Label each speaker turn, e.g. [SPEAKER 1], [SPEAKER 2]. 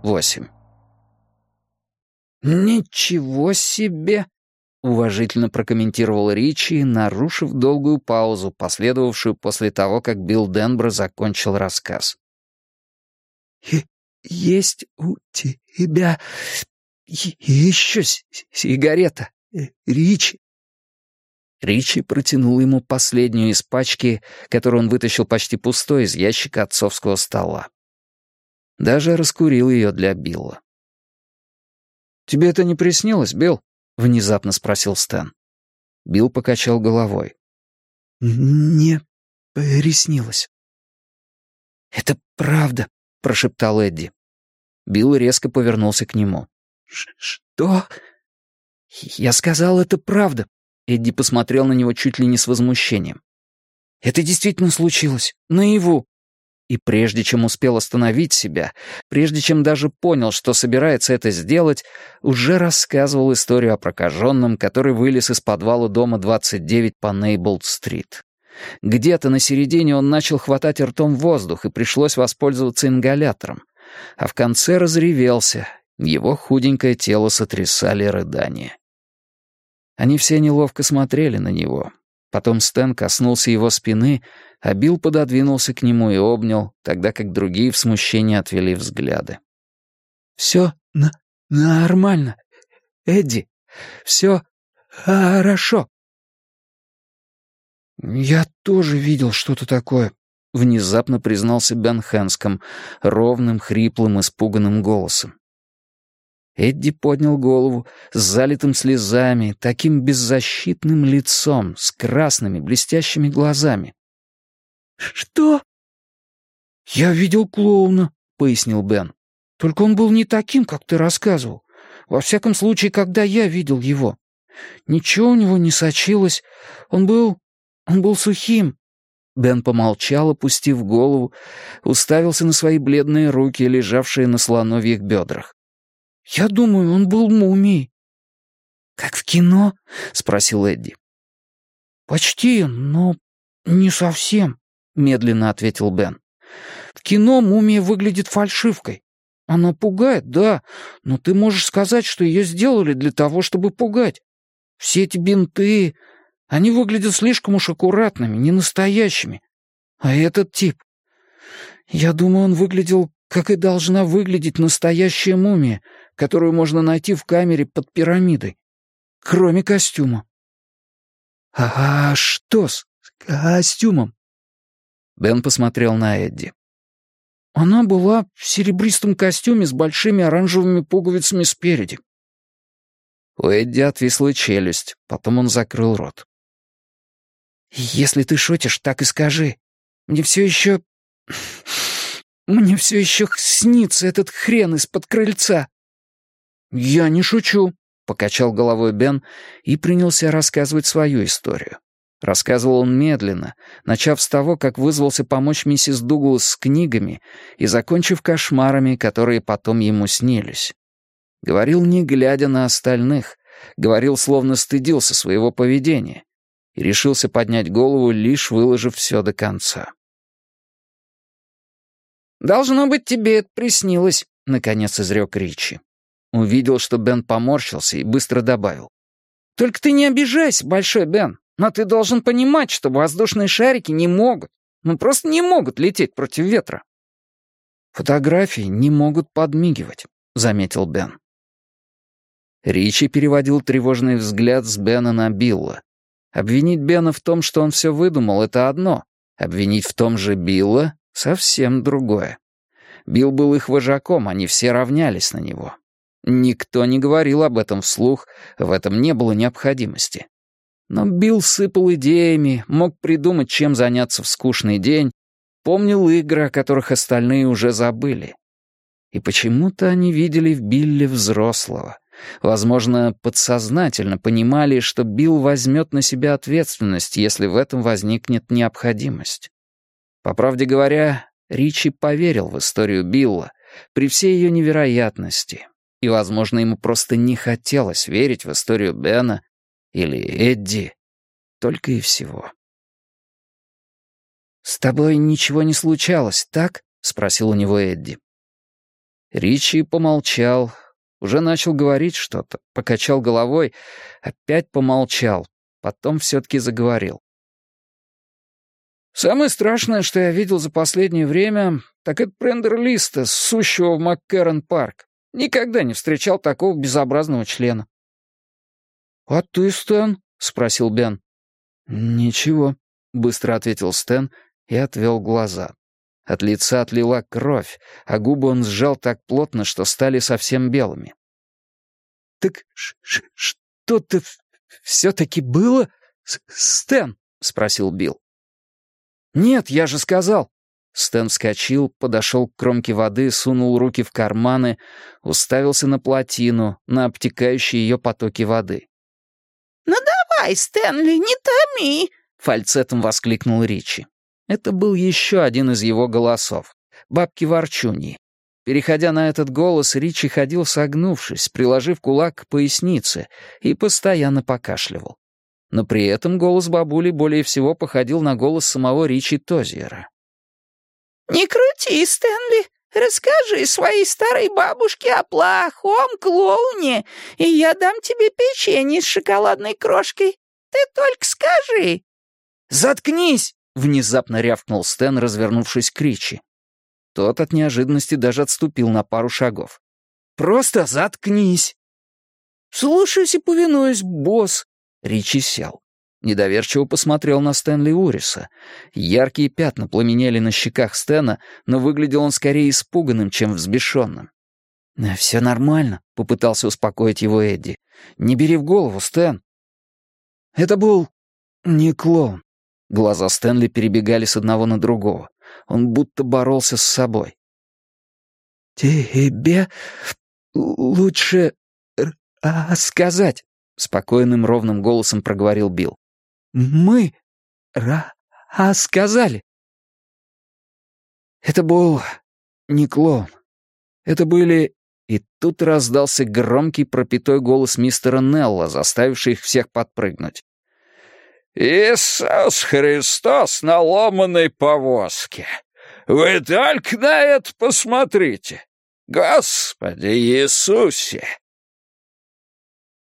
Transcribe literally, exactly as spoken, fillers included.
[SPEAKER 1] восемь. «Ничего себе!» — уважительно прокомментировал Ричи, нарушив долгую паузу, последовавшую после того, как Билл Денбро закончил рассказ. «Есть у тебя еще сигарета, Ричи?» Ричи протянул ему последнюю из пачки, которую он вытащил почти пустой из ящика отцовского стола. Даже раскурил ее для Билла. «Тебе это не приснилось, Билл?» — внезапно спросил Стэн. Билл покачал головой. «Не приснилось». «Это правда», — прошептал Эдди. Билл резко повернулся к нему. «Что?» «Я сказал, это правда». Эдди посмотрел на него чуть ли не с возмущением. «Это действительно случилось. Наяву». И прежде чем успел остановить себя, прежде чем даже понял, что собирается это сделать, уже рассказывал историю о прокаженном, который вылез из подвала дома двадцать девять по Нейблд-стрит. Где-то на середине он начал хватать ртом воздух, и пришлось воспользоваться ингалятором. А в конце разревелся, его худенькое тело сотрясали рыдания. Они все неловко смотрели на него. Потом Стэн коснулся его спины, а Билл пододвинулся к нему и обнял, тогда как другие в смущении отвели взгляды. «Все на нормально, Эдди. Все хорошо». «Я тоже видел что-то такое», — внезапно признался Бен Хэнском, ровным, хриплым, испуганным голосом. Эдди поднял голову с залитым слезами, таким беззащитным лицом, с красными блестящими глазами. «Что?» «Я видел клоуна», — пояснил Бен. «Только он был не таким, как ты рассказывал. Во всяком случае, когда я видел его. Ничего у него не сочилось. Он был... он был сухим». Бен помолчал, опустив голову, уставился на свои бледные руки, лежавшие на слоновьих бедрах. «Я думаю, он был мумией». «Как в кино?» — спросил Эдди. «Почти, но не совсем», — медленно ответил Бен. «В кино мумия выглядит фальшивкой. Она пугает, да, но ты можешь сказать, что ее сделали для того, чтобы пугать. Все эти бинты, они выглядят слишком уж аккуратными, не настоящими. А этот тип... Я думаю, он выглядел, как и должна выглядеть настоящая мумия, которую можно найти в камере под пирамидой. Кроме костюма». «А что с костюмом?» Бен посмотрел на Эдди. «Она была в серебристом костюме с большими оранжевыми пуговицами спереди». У Эдди отвисла челюсть, потом он закрыл рот. «Если ты шутишь, так и скажи. Мне все еще... Мне все еще снится этот хрен из-под крыльца». «Я не шучу», — покачал головой Бен и принялся рассказывать свою историю. Рассказывал он медленно, начав с того, как вызвался помочь миссис Дуглас с книгами и закончив кошмарами, которые потом ему снились. Говорил, не глядя на остальных, говорил, словно стыдился своего поведения, и решился поднять голову, лишь выложив все до конца. «Должно быть, тебе это приснилось», — наконец изрек Ричи. Увидел, что Бен поморщился и быстро добавил. «Только ты не обижайся, Большой Бен, но ты должен понимать, что воздушные шарики не могут, ну просто не могут лететь против ветра». «Фотографии не могут подмигивать», — заметил Бен. Ричи переводил тревожный взгляд с Бена на Билла. Обвинить Бена в том, что он все выдумал, — это одно. Обвинить в том же Билла — совсем другое. Билл был их вожаком, они все равнялись на него. Никто не говорил об этом вслух, в этом не было необходимости. Но Билл сыпал идеями, мог придумать, чем заняться в скучный день, помнил игры, о которых остальные уже забыли. И почему-то они видели в Билле взрослого. Возможно, подсознательно понимали, что Билл возьмет на себя ответственность, если в этом возникнет необходимость. По правде говоря, Ричи поверил в историю Билла при всей ее невероятности, и, возможно, ему просто не хотелось верить в историю Бена или Эдди, только и всего. «С тобой ничего не случалось, так?» — спросил у него Эдди. Ричи помолчал, уже начал говорить что-то, покачал головой, опять помолчал, потом все-таки заговорил. «Самое страшное, что я видел за последнее время, так это Прендерлиста, сущего в МакКеррон-парк. Никогда не встречал такого безобразного члена». «А ты, Стэн?» — спросил Бен. «Ничего», — быстро ответил Стэн и отвел глаза. От лица отлила кровь, а губы он сжал так плотно, что стали совсем белыми. «Так что-то все-таки было, Стэн?» — спросил Билл. «Нет, я же сказал». Стэн вскочил, подошел к кромке воды, сунул руки в карманы, уставился на плотину, на обтекающие ее потоки воды.
[SPEAKER 2] «Ну давай, Стэнли, не томи!» — фальцетом воскликнул Ричи. Это был еще один из его голосов. Бабки-ворчуньи. Переходя на этот голос, Ричи ходил согнувшись, приложив кулак к пояснице, и постоянно покашливал. Но при этом голос бабули более всего походил на голос самого Ричи Тозиера.
[SPEAKER 3] «Не крути, Стэнли. Расскажи своей старой бабушке о плохом клоуне, и я дам тебе печенье с шоколадной крошкой. Ты только скажи».
[SPEAKER 1] «Заткнись!» — внезапно рявкнул Стэн, развернувшись к Ричи. Тот от неожиданности даже отступил на пару шагов. «Просто заткнись!» «Слушаюсь и повинуюсь, босс!» Ричи сел. Недоверчиво посмотрел на Стэнли Уриса. Яркие пятна пламенели на щеках Стэна, но выглядел он скорее испуганным, чем взбешенным. «Все нормально», — попытался успокоить его Эдди. «Не бери в голову, Стэн». «Это был не клоун». Глаза Стэнли перебегали с одного на другого. Он будто боролся с собой. «Тебе лучше рассказать», — спокойным ровным голосом проговорил Билл. «Мы рассказали». Это был не клоун. Это были... И тут раздался громкий пропитой голос мистера Нелла, заставивший их всех подпрыгнуть.
[SPEAKER 4] «Иисус Христос на ломаной повозке! Вы только на это посмотрите! Господи Иисусе!